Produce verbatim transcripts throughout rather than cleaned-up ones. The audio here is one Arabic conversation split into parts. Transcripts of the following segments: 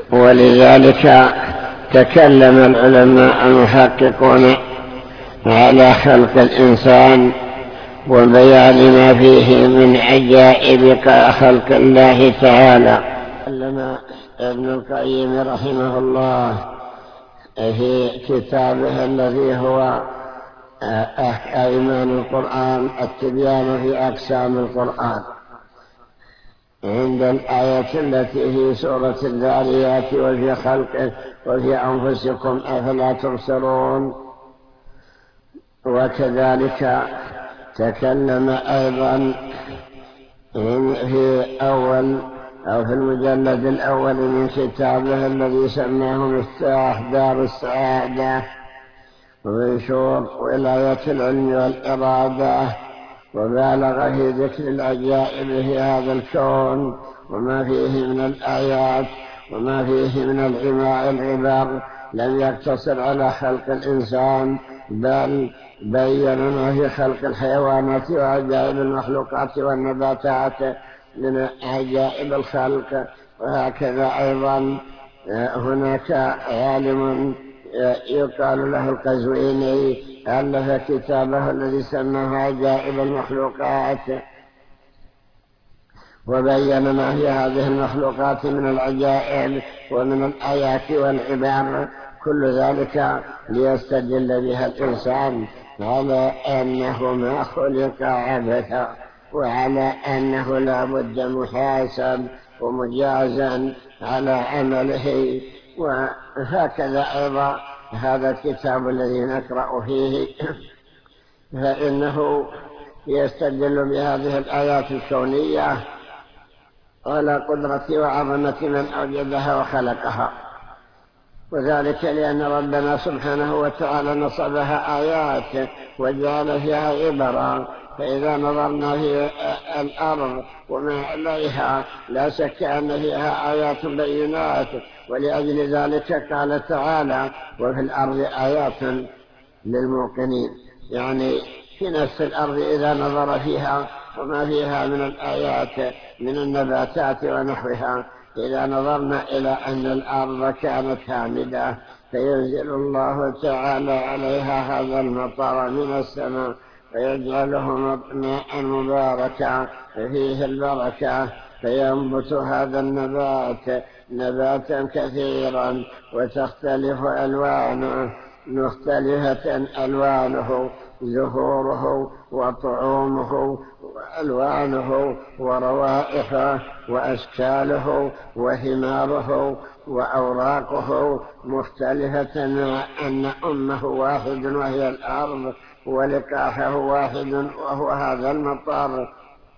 ولذلك تكلم العلماء المحققون على خلق الإنسان وبيان ما فيه من عجائب خلق الله تعالى. علم ابن القيم رحمه الله في كتابه الذي هو أيمان القرآن التبيان في أقسام القرآن عند الآية التي في سورة الذاريات وفي خلقه وفي أنفسكم أفلا تبصرون. وكذلك تكلم أيضا في أول أو في المجلد الأول من كتابه الذي سماه مفتاح دار السعادة ومنشور ولاية العلم والإرادة، وبالغ في ذكر العجائب في هذا الكون وما فيه من الآيات وما فيه من العبر. لم يقتصر على خلق الإنسان بل بين ما في خلق الحيوانات وعجائب المخلوقات والنباتات من عجائب الخلق. وهكذا أيضا هناك عالم يقال له القزويني ألف كتابه الذي سماه عجائب المخلوقات وبين ما في هذه المخلوقات من العجائب ومن الآيات والعبر، كل ذلك ليستدل بها الإنسان على أنه ما خلق عبثا وعلى أنه لا بد محاسب ومجازا على عمله. وهكذا أيضا هذا الكتاب الذي نقرأ فيه فإنه يستدل بهذه الآيات الكونية على قدرة وعظمة من أوجدها وخلقها، وذلك لأن ربنا سبحانه وتعالى نصبها آيات وجعل فيها عبرا. فإذا نظرنا في الأرض وما عليها لا شك أن فيها آيات بينات، ولأجل ذلك قال تعالى وفي الأرض آيات للموقنين، يعني في نفس الأرض إذا نظر فيها وما فيها من الآيات من النباتات ونحوها، إذا نظرنا إلى أن الأرض كانت هامدة فينزل الله تعالى عليها هذا المطر من السماء ويجعله ماء مباركا فيه البركة، فينبت هذا النبات نباتا كثيرا وتختلف ألوانه مختلفة ألوانه زهوره وطعومه وألوانه وروائحه وأشكاله وثماره وأوراقه مختلفة، مع أن أمه واحد وهي الأرض ولقاحه واحد وهو هذا المطر.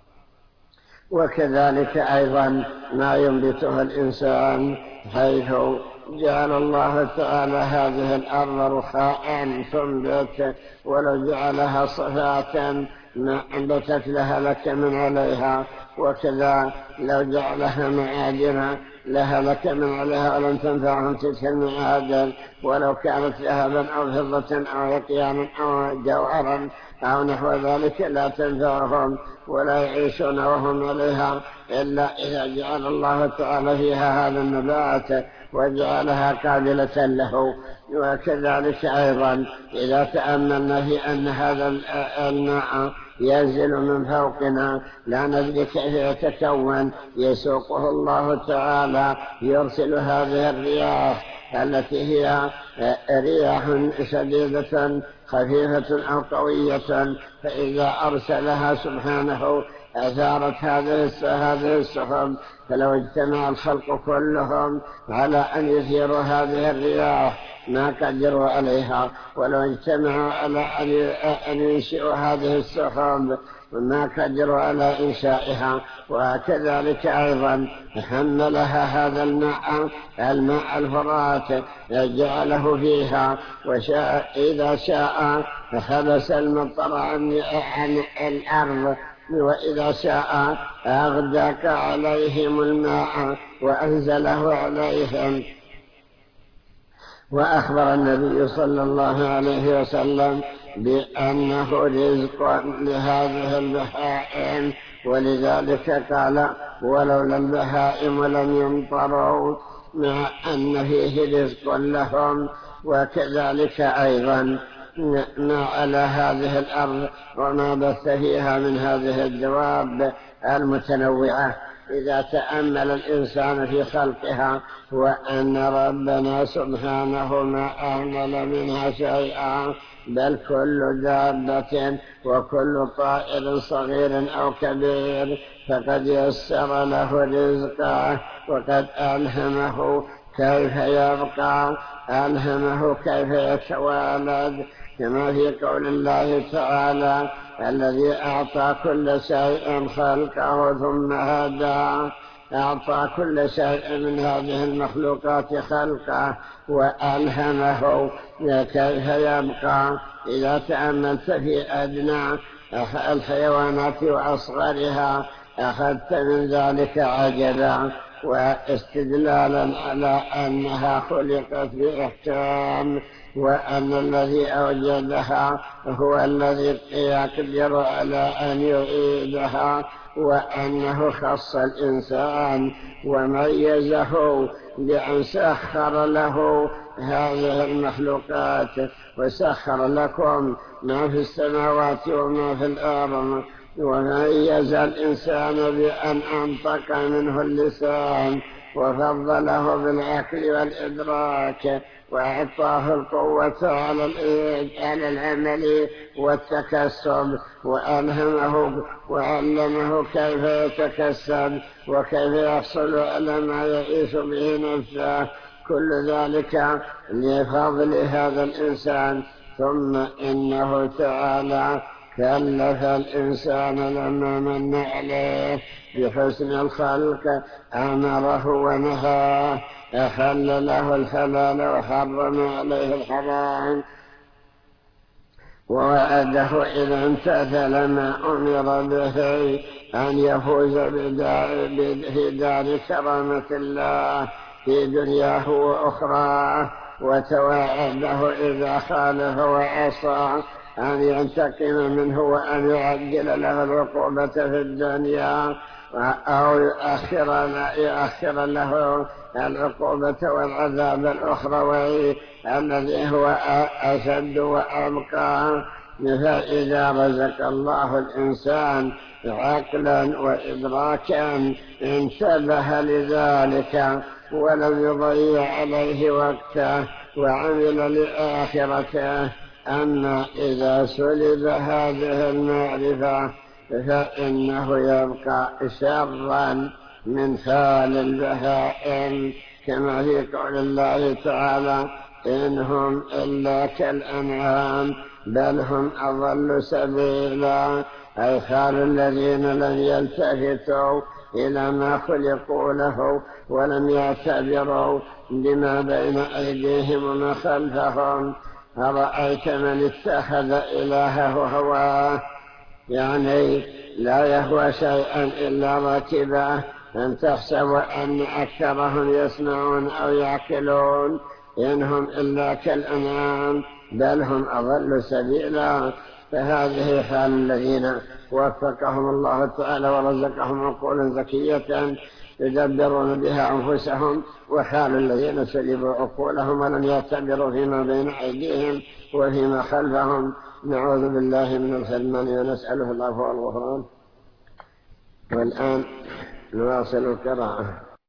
وكذلك أيضا ما ينبته الإنسان، حيث جعل الله تعالى هذه الأرض رخاء تنبت، ولو جعلها صفاة ما أنبتت لها لك من عليها، وكذا لو جعلها معادن لها لك من عليها ولم تنفعهم تلك المعادن، ولو كانت ذهبا أو فضة أو يقيانا أو جوهرا أو نحو ذلك لا تنفعهم ولا يعيشون وهم عليها إلا إذا جعل الله تعالى فيها هذا النبات وجعلها قابلة له. وكذلك أيضا إذا تأملنا في أن هذا الماء ينزل من فوقنا لا ندري كيف يتكون، يسوقه الله تعالى، يرسل هذه الرياح التي هي رياح شديدة خفيفة أو قوية، فإذا أرسلها سبحانه أثارت هذه السحب، فلو اجتمع الخلق كلهم على أن يثيروا هذه الرياح ما قدروا عليها، ولو اجتمعوا على أن ينشئوا هذه السحب ما قدروا على إنشائها. وكذلك أيضا حملها هذا الماء الماء الفرات جعله فيها، وشاء إذا شاء حبس المطر عن الأرض، وإذا شاء أغدق عليهم الماء وأنزله عليهم. وأخبر النبي صلى الله عليه وسلم بأنه رزق لهذه البهائم، ولذلك قال ولولا البهائم لم يمطروا. مع أن فيه رزق لهم، وكذلك أيضا ما على هذه الأرض وما بث فيها من هذه الدواب المتنوعة. إذا تأمل الإنسان في خلقها وأن ربنا سبحانه ما أهمل منها شيئا، بل كل دابة وكل طائر صغير أو كبير فقد يسر له رزقه، وقد ألهمه كيف يبقى، ألهمه كيف يتوالد، كما في قول الله تعالى: الذي أعطى كل شيء خلقه ثم هدى. أعطى كل شيء من هذه المخلوقات خلقه وألهمه كيف يبقى. إذا تأملت في أدنى الحيوانات وأصغرها أخذت من ذلك عجبا واستدلالا على أنها خلقت بإحكام، وأن الذي أوجدها هو الذي يقدر على أن يعيدها، وأنه خص الإنسان وميزه بأن سخر له هذه المخلوقات، وسخر لكم ما في السماوات وما في الأرض، وميز الإنسان بأن أنطق منه اللسان، وفضله بالعقل والإدراك، وأعطاه القوة على العمل والتكسب، وألهمه وعلمه كيف يتكسب وكيف يحصل على ما يعيش به نفسه، كل ذلك لفضل هذا الإنسان. ثم إنه تعالى كلف الإنسان لما من عليه بحسن الخلق، أمره ونهاه، أحل له الحلال وحرم عليه الحرام، ووعده إذا امتثل ما أمر به أن يفوز في دار كرامة الله في دنياه وأخراه، وتوعده إذا خالف وعصى أن ينتقم منه وأن يعجل له العقوبة في الدنيا، أو يؤخر, يؤخر له العقوبة والعذاب الأخروي الذي هو أشد وأبقى. فإذا رزق الله الإنسان عقلا وإدراكا انتبه لذلك ولم يضيع عليه وقته وعمل لآخرته، أما إذا سلب هذه المعرفة فإنه يبقى شرا من حال البهائم، كما في قول الله تعالى: إنهم إلا كالأنعام بل هم أضل سبيلا، أي حال الذين لم يلتفتوا إلى ما خلقوا له ولم يعتبروا بما بين أيديهم وما خلفهم. أرأيت من اتخذ إلهه هواه، يعني لا يهوى شيئا إلا ركبه، أن تحسب أن أكثرهم يسمعون أو يعقلون، إنهم إلا كالأنعام بل هم أضل سبيلا. فهذه حال الذين وفقهم الله تعالى ورزقهم عقولا ذكية يدبرون بها أنفسهم، وحال الذين سلبوا عقولهم ولم يعتبروا فيما بين أيديهم وفيما خلفهم. نعوذ بالله من الحرمان ونسأله العفو والغفران. والآن نواصل القراءة.